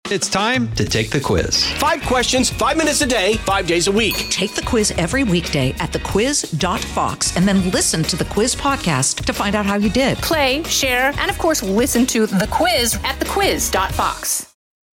It's time to take the quiz. 5 questions, 5 minutes a day, 5 days a week. Take the quiz every weekday at thequiz.fox and then listen to the quiz podcast to find out how you did. Play, share, and of course, listen to The Quiz at thequiz.fox.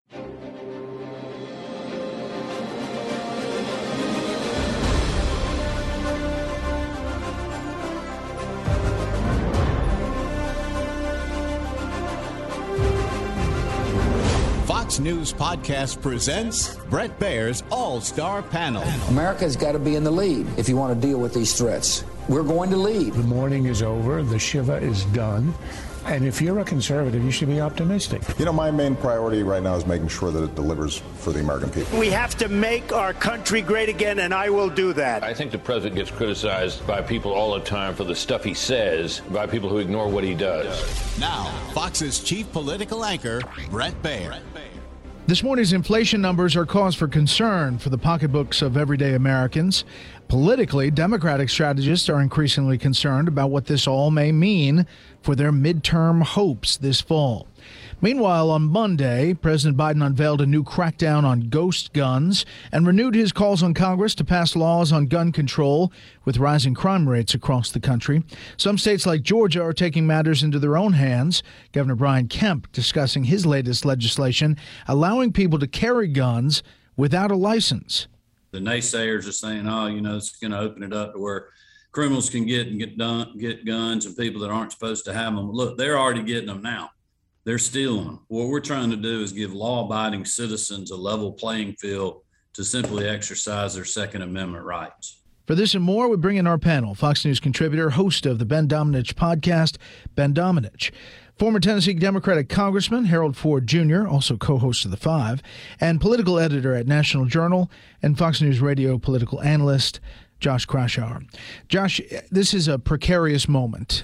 Fox News Podcast presents Bret Baier's All-Star Panel. America's got to be in the lead if you want to deal with these threats. We're going to lead. The mourning is over. The Shiva is done. And if you're a conservative, you should be optimistic. You know, my main priority right now is making sure that it delivers for the American people. We have to make our country great again, and I will do that. I think the president gets criticized by people all the time for the stuff he says, by people who ignore what he does. Now, Fox's chief political anchor, Bret Baier. This morning's inflation numbers are cause for concern for the pocketbooks of everyday Americans. Politically, Democratic strategists are increasingly concerned about what this all may mean for their midterm hopes this fall. Meanwhile, on Monday, President Biden unveiled a new crackdown on ghost guns and renewed his calls on Congress to pass laws on gun control with rising crime rates across the country. Some states like Georgia are taking matters into their own hands. Governor Brian Kemp discussing his latest legislation allowing people to carry guns without a license. The naysayers are saying, it's going to open it up to where criminals can get guns and people that aren't supposed to have them. Look, they're already getting them now. They're stealing them. What we're trying to do is give law-abiding citizens a level playing field to simply exercise their Second Amendment rights. For this and more, we bring in our panel, Fox News contributor, host of the Ben Domenech podcast, Ben Domenech, former Tennessee Democratic Congressman Harold Ford Jr., also co-host of The Five, and political editor at National Journal and Fox News Radio political analyst Josh Kraushaar. Josh, this is a precarious moment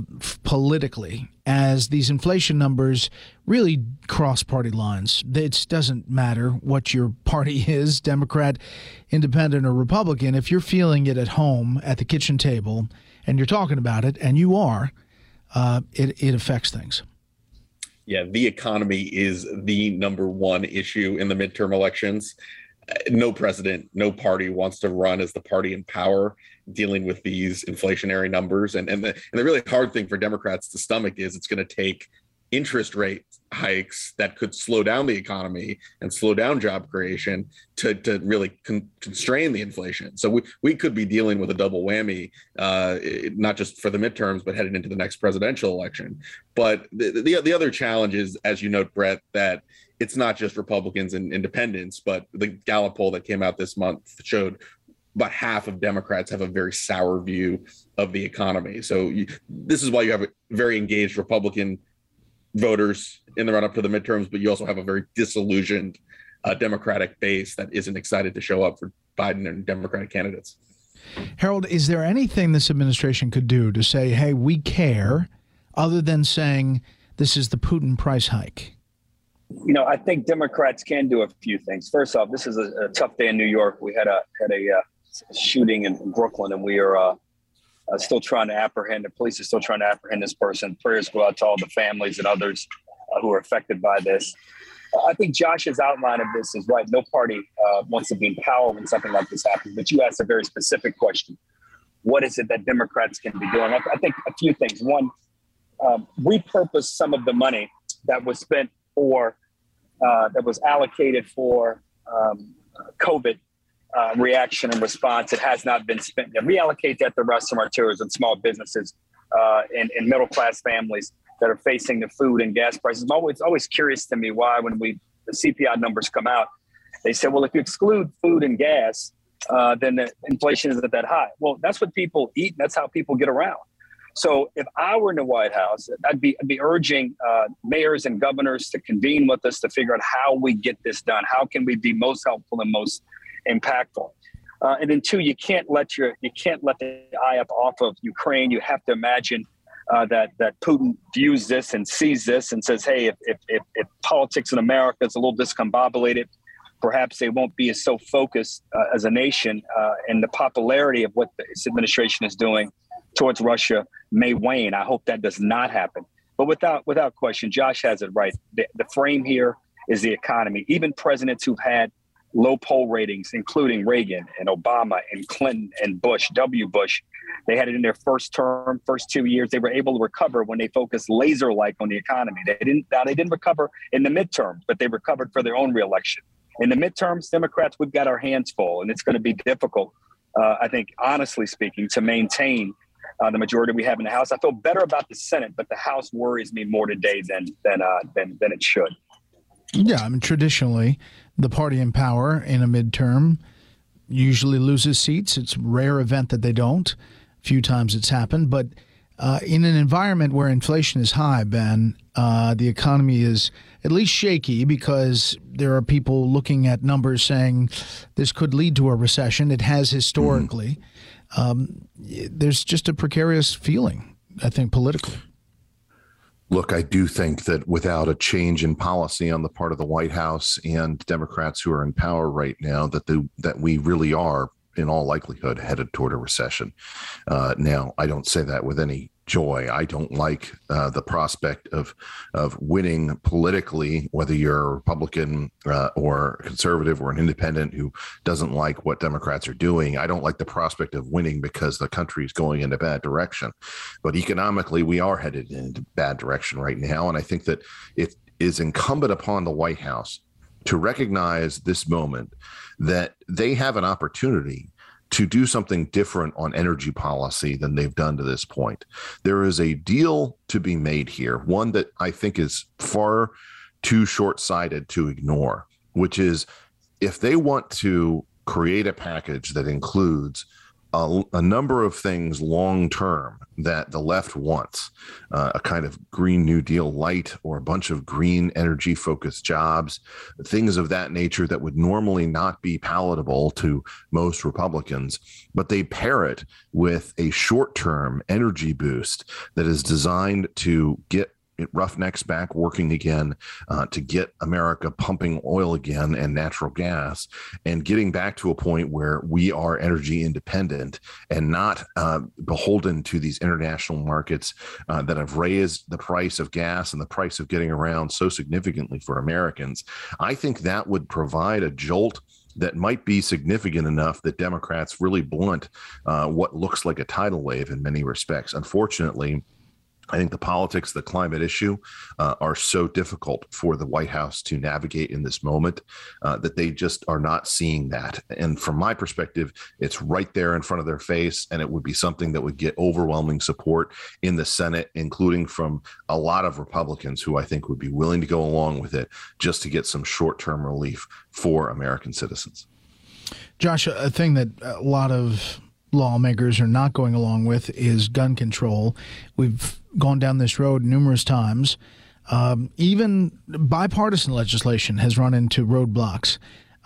politically as these inflation numbers really cross party lines. It doesn't matter what your party is, Democrat, Independent, or Republican. If you're feeling it at home at the kitchen table and you're talking about it, and you are, it affects things. Yeah, the economy is the number one issue in the midterm elections. No president, no party wants to run as the party in power dealing with these inflationary numbers. And the really hard thing for Democrats to stomach is it's going to take interest rate hikes that could slow down the economy and slow down job creation to really constrain the inflation. So we could be dealing with a double whammy, not just for the midterms, but heading into the next presidential election. But the other challenge is, as you note, Bret, that it's not just Republicans and independents, but the Gallup poll that came out this month showed about half of Democrats have a very sour view of the economy. So this is why you have a very engaged Republican voters in the run-up to the midterms, but you also have a very disillusioned Democratic base that isn't excited to show up for Biden and Democratic candidates. Harold, is there anything this administration could do to say, hey, we care, other than saying this is the Putin price hike? I think Democrats can do a few things. First off, this is a tough day in New York. We had a shooting in Brooklyn, and we are still trying to apprehend. The police are still trying to apprehend this person. Prayers go out to all the families and others who are affected by this. I think Josh's outline of this is right. No party wants to be in power when something like this happens. But you asked a very specific question. What is it that Democrats can be doing? I think a few things. One, repurpose some of the money that was spent that was allocated for COVID reaction and response. It has not been spent yet. Reallocate that to restaurateurs and small businesses and middle-class families that are facing the food and gas prices. It's always curious to me why when the CPI numbers come out, they say, well, if you exclude food and gas, then the inflation isn't that high. Well, that's what people eat. And that's how people get around. So if I were in the White House, I'd be urging mayors and governors to convene with us to figure out how we get this done. How can we be most helpful and most impactful? And then two, you can't let the eye up off of Ukraine. You have to imagine that Putin views this and sees this and says, hey, if politics in America is a little discombobulated, perhaps they won't be so focused as a nation, and the popularity of what this administration is doing towards Russia may wane. I hope that does not happen. But without question, Josh has it right. The frame here is the economy. Even presidents who've had low poll ratings, including Reagan and Obama and Clinton and Bush, W. Bush, they had it in their first term, first 2 years. They were able to recover when they focused laser-like on the economy. They didn't recover in the midterms, but they recovered for their own reelection. In the midterms, Democrats, we've got our hands full, and it's going to be difficult, I think, honestly speaking, to maintain the majority we have in the House. I feel better about the Senate, but the House worries me more today than it should. Yeah, I mean, traditionally, the party in power in a midterm usually loses seats. It's a rare event that they don't. A few times it's happened. But in an environment where inflation is high, Ben, the economy is at least shaky because there are people looking at numbers saying this could lead to a recession. It has historically. There's just a precarious feeling, I think, politically. Look, I do think that without a change in policy on the part of the White House and Democrats who are in power right now, that we really are, in all likelihood, headed toward a recession. Now, I don't say that with any joy. I don't like the prospect of winning politically, whether you're a Republican or conservative or an independent who doesn't like what Democrats are doing. I don't like the prospect of winning because the country is going in a bad direction. But economically, we are headed in a bad direction right now. And I think that it is incumbent upon the White House to recognize this moment that they have an opportunity to do something different on energy policy than they've done to this point. There is a deal to be made here, one that I think is far too short-sighted to ignore, which is if they want to create a package that includes a number of things long-term that the left wants, a kind of Green New Deal light or a bunch of green energy-focused jobs, things of that nature that would normally not be palatable to most Republicans, but they pair it with a short-term energy boost that is designed to get Roughnecks back working again, to get America pumping oil again and natural gas, and getting back to a point where we are energy independent and not beholden to these international markets that have raised the price of gas and the price of getting around so significantly for Americans. I think that would provide a jolt that might be significant enough that Democrats really blunt what looks like a tidal wave in many respects. Unfortunately, I think the politics, the climate issue are so difficult for the White House to navigate in this moment that they just are not seeing that. And from my perspective, it's right there in front of their face. And it would be something that would get overwhelming support in the Senate, including from a lot of Republicans who I think would be willing to go along with it just to get some short-term relief for American citizens. Josh, a thing that a lot of lawmakers are not going along with is gun control. We've gone down this road numerous times. Even bipartisan legislation has run into roadblocks.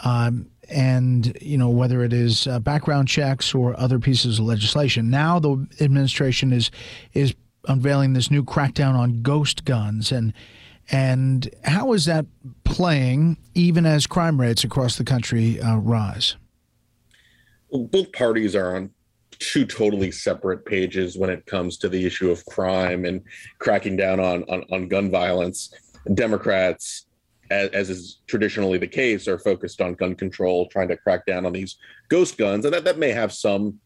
And, you know, whether it is background checks or other pieces of legislation. Now the administration is unveiling this new crackdown on ghost guns. And how is that playing even as crime rates across the country rise? Well, both parties are on two totally separate pages when it comes to the issue of crime and cracking down on gun violence. Democrats, as is traditionally the case, are focused on gun control, trying to crack down on these ghost guns. And that may have some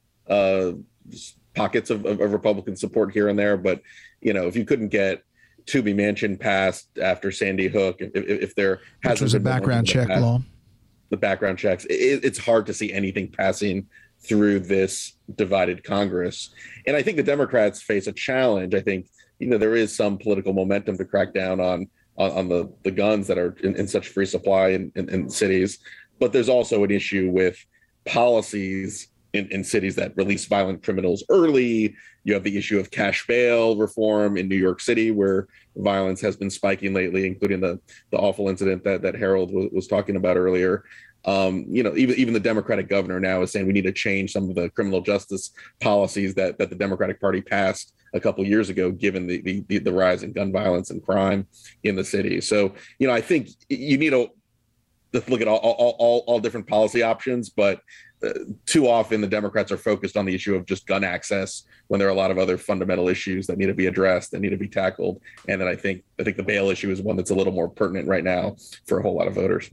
pockets of Republican support here and there. But, you know, if you couldn't get Toomey Manchin passed after Sandy Hook, if there hasn't been a background check law, the background checks, it's hard to see anything passing through this divided Congress. And I think the Democrats face a challenge. I think, you know, there is some political momentum to crack down on the guns that are in such free supply in cities. But there's also an issue with policies in cities that release violent criminals early. You have the issue of cash bail reform in New York City, where violence has been spiking lately, including the awful incident that Harold was talking about earlier. You know, even the Democratic governor now is saying we need to change some of the criminal justice policies that the Democratic Party passed a couple of years ago, given the rise in gun violence and crime in the city. So, you know, I think you need look at all different policy options, but too often the Democrats are focused on the issue of just gun access when there are a lot of other fundamental issues that need to be addressed, that need to be tackled. And then I think the bail issue is one that's a little more pertinent right now for a whole lot of voters.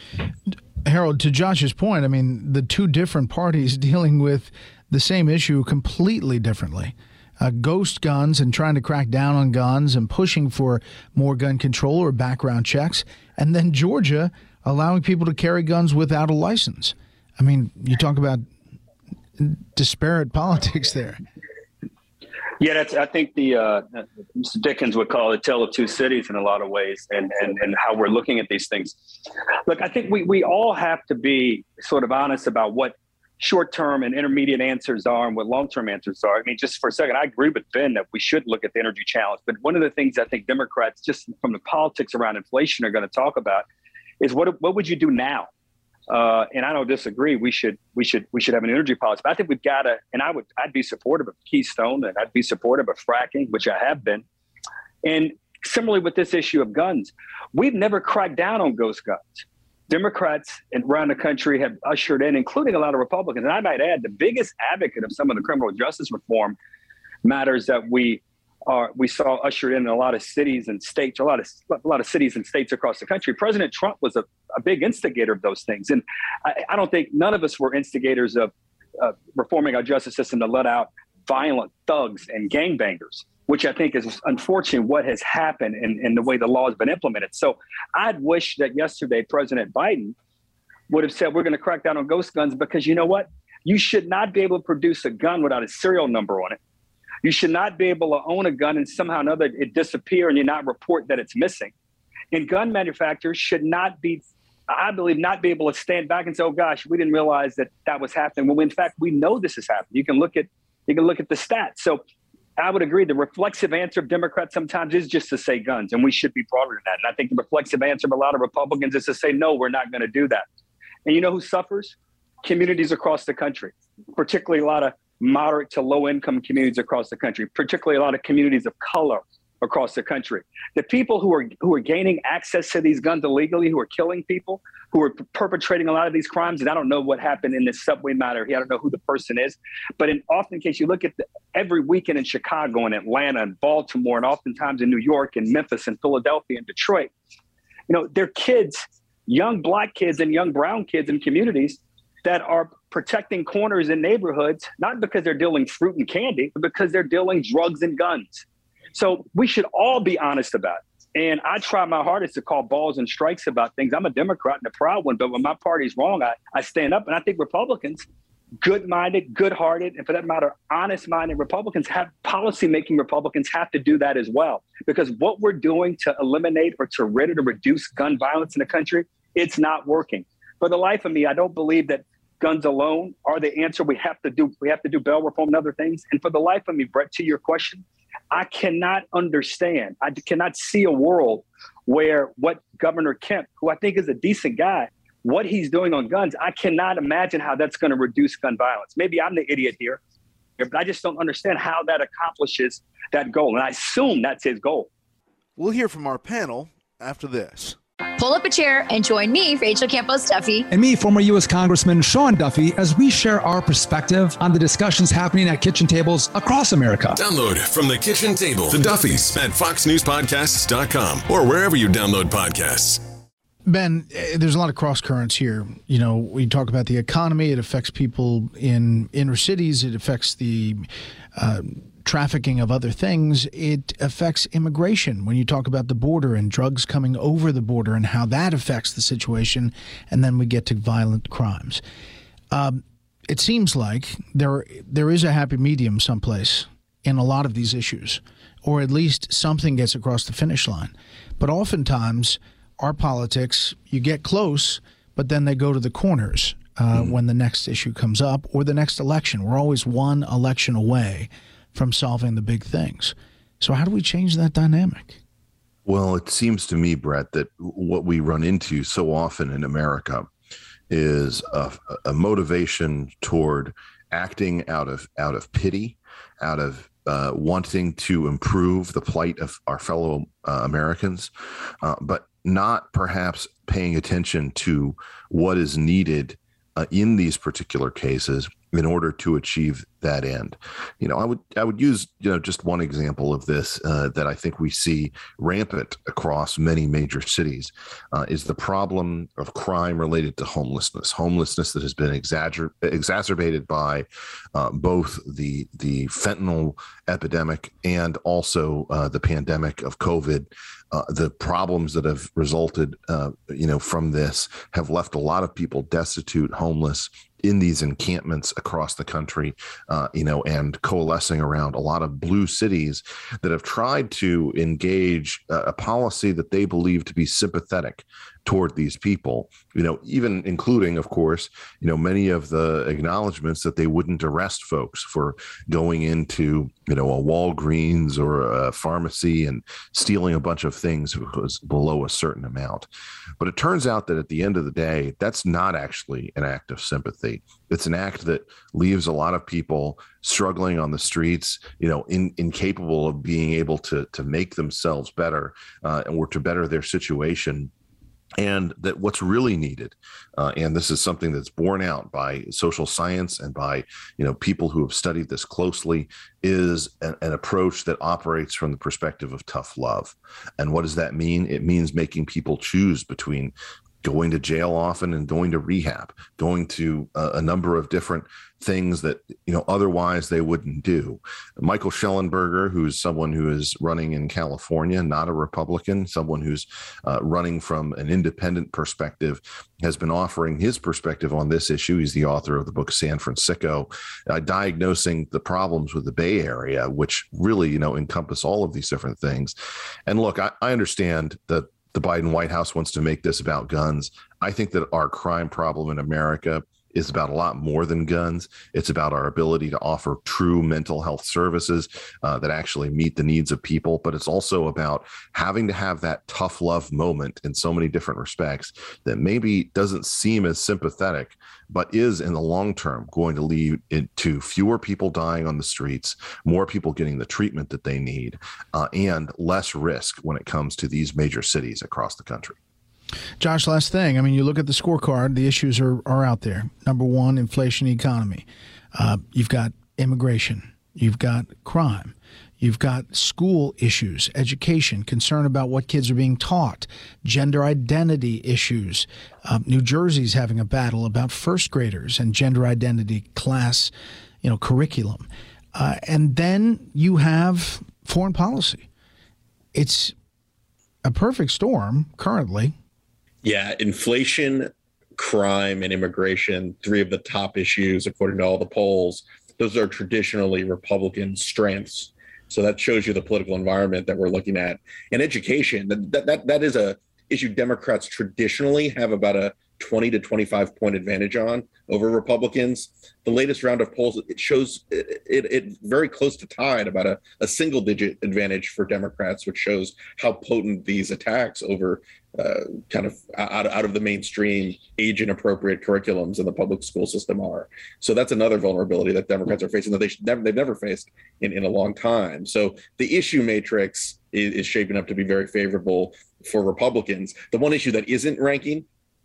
Harold, to Josh's point, I mean, the two different parties dealing with the same issue completely differently. Ghost guns and trying to crack down on guns and pushing for more gun control or background checks. And then Georgia allowing people to carry guns without a license. I mean, you talk about disparate politics there. Yeah, I think Mr. Dickens would call it Tale of Two Cities in a lot of ways, and how we're looking at these things. Look, I think we all have to be sort of honest about what short-term and intermediate answers are and what long-term answers are. I mean, just for a second, I agree with Ben that we should look at the energy challenge. But one of the things I think Democrats, just from the politics around inflation, are going to talk about is what would you do now? And I don't disagree. We should have an energy policy. But I think we've got to, and I'd be supportive of Keystone, and I'd be supportive of fracking, which I have been. And similarly with this issue of guns, we've never cracked down on ghost guns. Democrats around the country have ushered in, including a lot of Republicans, and I might add, the biggest advocate of some of the criminal justice reform matters that we saw ushered in a lot of cities and states, a lot of cities and states across the country. President Trump was a big instigator of those things, and I don't think none of us were instigators of reforming our justice system to let out violent thugs and gangbangers, which I think is unfortunately what has happened in the way the law has been implemented. So I'd wish that yesterday President Biden would have said, we're going to crack down on ghost guns, because you know what? You should not be able to produce a gun without a serial number on it. You should not be able to own a gun and somehow or another it disappear and you not report that it's missing. And gun manufacturers should not be, I believe, not be able to stand back and say, oh gosh, we didn't realize that was happening. Well, in fact, we know this is happening. You can look at the stats. So I would agree. The reflexive answer of Democrats sometimes is just to say guns, and we should be broader than that. And I think the reflexive answer of a lot of Republicans is to say, no, we're not going to do that. And you know who suffers? Communities across the country, particularly a lot of moderate to low income communities across the country, particularly a lot of communities of color across the country. The people who are gaining access to these guns illegally, who are killing people, who are perpetrating a lot of these crimes. And I don't know what happened in this subway matter here. I don't know who the person is. But often in case you look at every weekend in Chicago and Atlanta and Baltimore, and oftentimes in New York and Memphis and Philadelphia and Detroit, you know, they're kids, young black kids and young brown kids in communities that are protecting corners in neighborhoods, not because they're dealing fruit and candy, but because they're dealing drugs and guns. So we should all be honest about it. And I try my hardest to call balls and strikes about things. I'm a Democrat and a proud one, but when my party's wrong, I stand up. And I think Republicans, good-minded, good-hearted, and for that matter, honest-minded Republicans policy-making Republicans have to do that as well. Because what we're doing to eliminate or to rid or to reduce gun violence in the country, it's not working. For the life of me, I don't believe that guns alone are the answer. We have to do bail reform and other things. And for the life of me, Brett, to your question, I cannot understand. I cannot see a world where what Governor Kemp, who I think is a decent guy, what he's doing on guns, I cannot imagine how that's going to reduce gun violence. Maybe I'm the idiot here, but I just don't understand how that accomplishes that goal. And I assume that's his goal. We'll hear from our panel after this. Pull up a chair and join me, Rachel Campos Duffy. And me, former U.S. Congressman Sean Duffy, as we share our perspective on the discussions happening at kitchen tables across America. Download From the Kitchen Table, the Duffys at foxnewspodcasts.com or wherever you download podcasts. Ben, there's a lot of cross currents here. You know, we talk about the economy. It affects people in inner cities. It affects the trafficking of other things. It affects immigration when you talk about the border and drugs coming over the border and how that affects the situation. And then we get to violent crimes. It seems like there is a happy medium someplace in a lot of these issues, or at least something gets across the finish line. But oftentimes our politics, you get close, but then they go to the corners when the next issue comes up or the next election. We're always one election away from solving the big things. So how do we change that dynamic? Well, it seems to me, Brett, that what we run into so often in America is a motivation toward acting out of pity, out of wanting to improve the plight of our fellow Americans, but not perhaps paying attention to what is needed in these particular cases in order to achieve that end. I would use, just one example of this that I think we see rampant across many major cities is the problem of crime related to homelessness that has been exacerbated by both the fentanyl epidemic and also the pandemic of COVID. The problems that have resulted, from this have left a lot of people destitute, homeless in these encampments across the country, and coalescing around a lot of blue cities that have tried to engage a policy that they believe to be sympathetic toward these people, even including, of course, many of the acknowledgments that they wouldn't arrest folks for going into, a Walgreens or a pharmacy and stealing a bunch of things that was below a certain amount. But it turns out that at the end of the day, that's not actually an act of sympathy. It's an act that leaves a lot of people struggling on the streets, incapable of being able to make themselves better or to better their situation. And that what's really needed, and this is something that's borne out by social science and by people who have studied this closely, is an approach that operates from the perspective of tough love. And what does that mean? It means making people choose between going to jail often and going to rehab, going to a number of different things that, otherwise they wouldn't do. Michael Shellenberger, who's someone who is running in California, not a Republican, someone who's running from an independent perspective, has been offering his perspective on this issue. He's the author of the book San Francisco, diagnosing the problems with the Bay Area, which really, encompass all of these different things. And look, I understand that the Biden White House wants to make this about guns. I think that our crime problem in America is about a lot more than guns. It's about our ability to offer true mental health services that actually meet the needs of people. But it's also about having to have that tough love moment in so many different respects that maybe doesn't seem as sympathetic, but is in the long term going to lead to fewer people dying on the streets, more people getting the treatment that they need, and less risk when it comes to these major cities across the country. Josh, last thing. You look at the scorecard, the issues are out there. Number one, inflation, economy. You've got immigration. You've got crime. You've got school issues, education, concern about what kids are being taught, gender identity issues. New Jersey's having a battle about first graders and gender identity class, curriculum. And then you have foreign policy. It's a perfect storm currently. Yeah, inflation, crime, and immigration, three of the top issues, according to all the polls. Those are traditionally Republican strengths. So that shows you the political environment that we're looking at. And education, that is a issue Democrats traditionally have about a 20 to 25 point advantage on over Republicans. The latest round of polls, it shows it very close to tied, about a single digit advantage for Democrats, which shows how potent these attacks over kind of out of the mainstream age inappropriate curriculums in the public school system are. So that's another vulnerability that Democrats are facing that they've never faced in a long time. So the issue matrix is shaping up to be very favorable for Republicans. The one issue that isn't ranking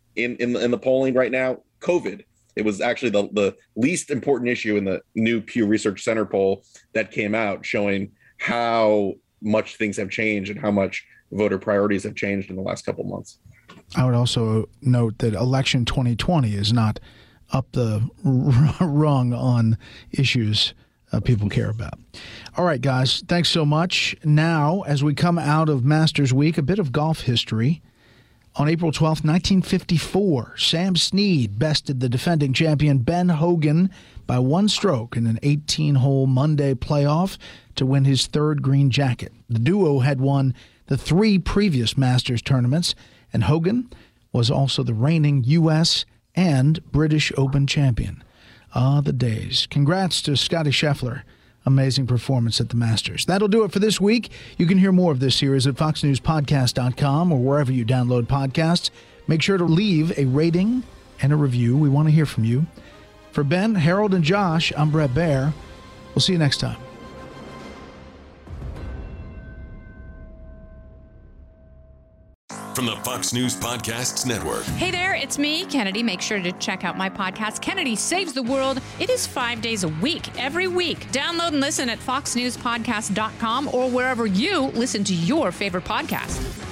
in the polling right now, COVID. It was actually the least important issue in the new Pew Research Center poll that came out, showing how much things have changed and how much voter priorities have changed in the last couple months. I would also note that election 2020 is not up the rung on issues people care about. All right, guys, thanks so much. Now, as we come out of Masters Week, a bit of golf history. On April 12th, 1954, Sam Snead bested the defending champion Ben Hogan by one stroke in an 18-hole Monday playoff to win his third green jacket. The duo had won the three previous Masters tournaments, and Hogan was also the reigning U.S. and British Open champion. Ah, the days. Congrats to Scottie Scheffler. Amazing performance at the Masters. That'll do it for this week. You can hear more of this series at foxnewspodcast.com or wherever you download podcasts. Make sure to leave a rating and a review. We want to hear from you. For Ben, Harold, and Josh, I'm Brett Baer. We'll see you next time. from the Fox News Podcasts Network. Hey there, it's me, Kennedy. Make sure to check out my podcast, Kennedy Saves the World. It is 5 days a week, every week. Download and listen at foxnewspodcast.com or wherever you listen to your favorite podcast.